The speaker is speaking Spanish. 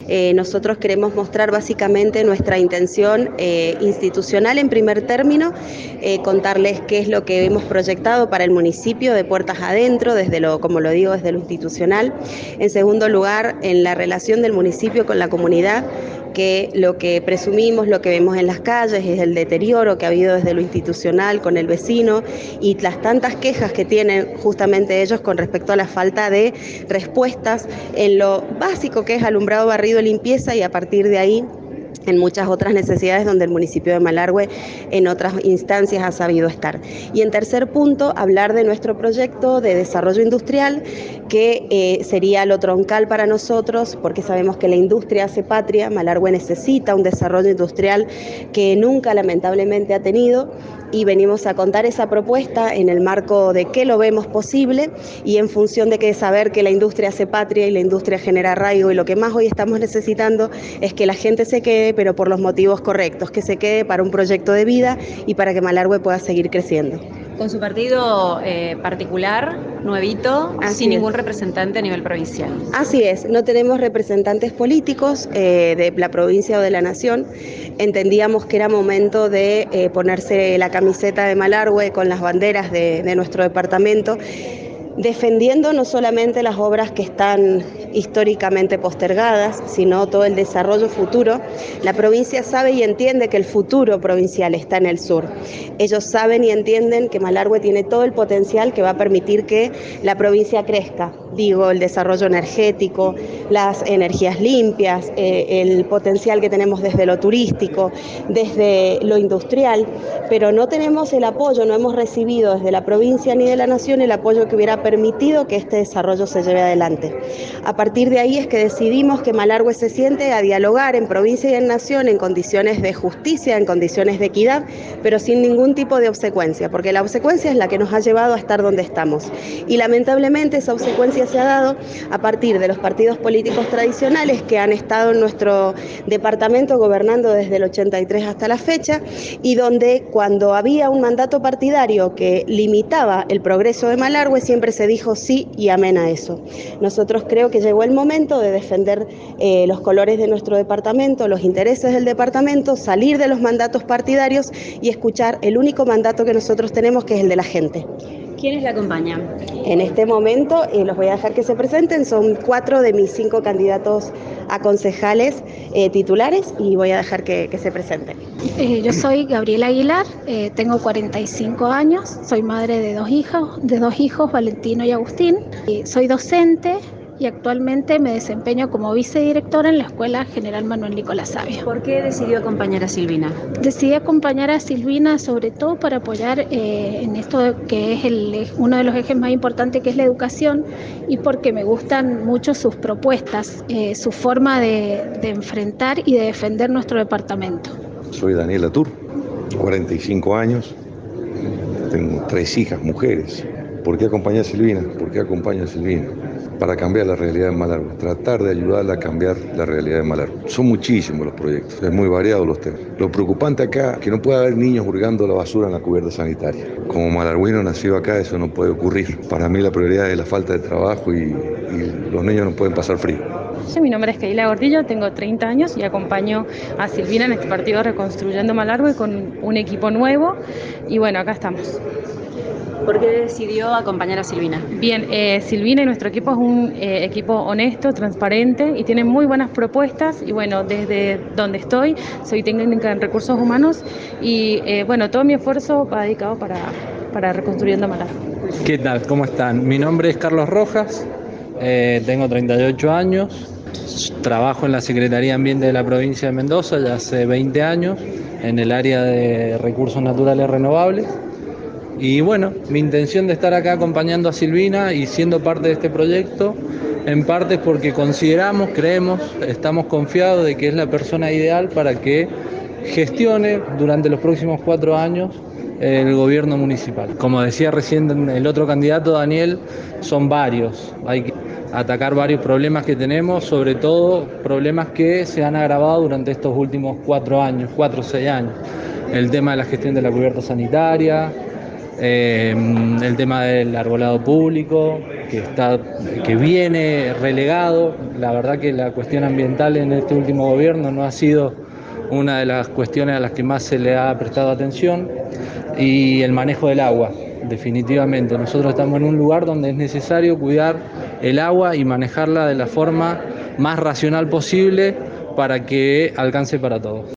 Nosotros queremos mostrar básicamente nuestra intención institucional en primer término, contarles qué es lo que hemos proyectado para el municipio de puertas adentro, como lo digo, desde lo institucional. En segundo lugar, en la relación del municipio con la comunidad, que lo que presumimos, lo que vemos en las calles es el deterioro que ha habido desde lo institucional con el vecino y las tantas quejas que tienen justamente ellos con respecto a la falta de respuestas en lo básico que es alumbrado, barrido, limpieza, y a partir de ahí en muchas otras necesidades donde el municipio de Malargüe en otras instancias ha sabido estar. Y en tercer punto, hablar de nuestro proyecto de desarrollo industrial, que sería lo troncal para nosotros, porque sabemos que la industria hace patria. Malargüe necesita un desarrollo industrial que nunca lamentablemente ha tenido, y venimos a contar esa propuesta en el marco de qué lo vemos posible y en función de que saber que la industria hace patria y la industria genera arraigo, y lo que más hoy estamos necesitando es que la gente se quede, pero por los motivos correctos, que se quede para un proyecto de vida y para que Malargüe pueda seguir creciendo. Con su partido particular, nuevito, sin ningún representante a nivel provincial. Así es, no tenemos representantes políticos de la provincia o de la nación. Entendíamos que era momento de ponerse la camiseta de Malargüe con las banderas de nuestro departamento, defendiendo no solamente las obras que están históricamente postergadas, sino todo el desarrollo futuro. La provincia sabe y entiende que el futuro provincial está en el sur. Ellos saben y entienden que Malargüe tiene todo el potencial que va a permitir que la provincia crezca. Digo, el desarrollo energético, las energías limpias, el potencial que tenemos desde lo turístico, desde lo industrial, pero no tenemos el apoyo, no hemos recibido desde la provincia ni de la nación el apoyo que hubiera permitido que este desarrollo se lleve adelante. A partir de ahí es que decidimos que Malargüe se siente a dialogar en provincia y en nación en condiciones de justicia, en condiciones de equidad, pero sin ningún tipo de obsecuencia, porque la obsecuencia es la que nos ha llevado a estar donde estamos. Y lamentablemente esa obsecuencia se ha dado a partir de los partidos políticos tradicionales que han estado en nuestro departamento gobernando desde el 83 hasta la fecha, y donde cuando había un mandato partidario que limitaba el progreso de Malargüe siempre se dijo sí y amén a eso. Nosotros creo que llegó el momento de defender los colores de nuestro departamento, los intereses del departamento, salir de los mandatos partidarios y escuchar el único mandato que nosotros tenemos, que es el de la gente. ¿Quiénes la acompañan? En este momento los voy a dejar que se presenten, son 4 de mis 5 candidatos a concejales titulares, y voy a dejar que se presenten. Yo soy Gabriela Aguilar, tengo 45 años, soy madre de dos hijos, Valentino y Agustín. Soy docente y actualmente me desempeño como vicedirectora en la Escuela General Manuel Nicolás Savia. ¿Por qué decidió acompañar a Silvina? Decidí acompañar a Silvina sobre todo para apoyar en esto que es uno de los ejes más importantes, que es la educación, y porque me gustan mucho sus propuestas, su forma de enfrentar y de defender nuestro departamento. Soy Daniel Latour, 45 años, tengo 3 hijas, mujeres. ¿Por qué acompañar a Silvina? Para cambiar la realidad de Malargüe, tratar de ayudarla a cambiar la realidad de Malargüe. Son muchísimos los proyectos, es muy variado los temas. Lo preocupante acá es que no puede haber niños hurgando la basura en la cubierta sanitaria. Como malargüino nacido acá, eso no puede ocurrir. Para mí la prioridad es la falta de trabajo y los niños no pueden pasar frío. Sí, mi nombre es Keila Gordillo, tengo 30 años y acompaño a Silvina en este partido Reconstruyendo Malargüe con un equipo nuevo, y bueno, acá estamos. ¿Por qué decidió acompañar a Silvina? Bien, Silvina y nuestro equipo es un equipo honesto, transparente y tiene muy buenas propuestas, y bueno, desde donde estoy, soy técnica en recursos humanos y bueno, todo mi esfuerzo va dedicado para Reconstruyendo Malargüe. ¿Qué tal? ¿Cómo están? Mi nombre es Carlos Rojas, tengo 38 años, trabajo en la Secretaría de Ambiente de la provincia de Mendoza ya hace 20 años en el área de recursos naturales renovables. Y bueno, mi intención de estar acá acompañando a Silvina y siendo parte de este proyecto, en parte es porque consideramos, creemos, estamos confiados de que es la persona ideal para que gestione durante los próximos 4 años el gobierno municipal. Como decía recién el otro candidato, Daniel, son varios. Hay que atacar varios problemas que tenemos, sobre todo problemas que se han agravado durante estos últimos 4 o 6 años. El tema de la gestión de la cubierta sanitaria, el tema del arbolado público, que viene relegado. La verdad que la cuestión ambiental en este último gobierno no ha sido una de las cuestiones a las que más se le ha prestado atención, y el manejo del agua. Definitivamente, nosotros estamos en un lugar donde es necesario cuidar el agua y manejarla de la forma más racional posible para que alcance para todos.